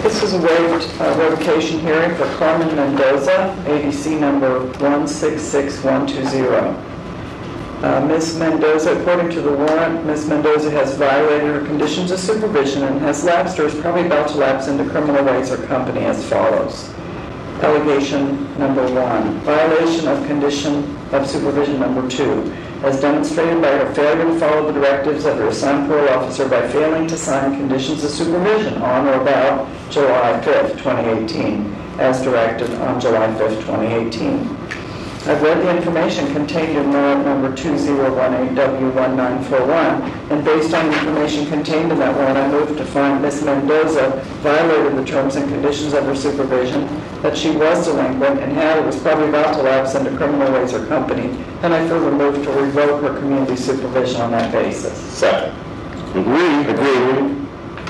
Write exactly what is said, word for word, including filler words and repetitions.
This is a waived uh, revocation hearing for Carmen Mendoza, A D C number one six six one two zero. Uh, Miz Mendoza, according to the warrant, Miz Mendoza has violated her conditions of supervision and has lapsed or is probably about to lapse into criminal ways or company as follows. Allegation number one, violation of condition of supervision number two, as demonstrated by her failure to follow the directives of her assigned parole officer by failing to sign conditions of supervision on or about July fifth, twenty eighteen, as directed on July fifth, twenty eighteen. I've read the information contained in warrant number two zero one eight W one nine four one, and based on the information contained in that warrant, I move to find Miz Mendoza violated the terms and conditions of her supervision, that she was delinquent and had or was probably about to lapse into criminal ways or company, and I further move to revoke her community supervision on that basis. Second. Agreed. Agreed.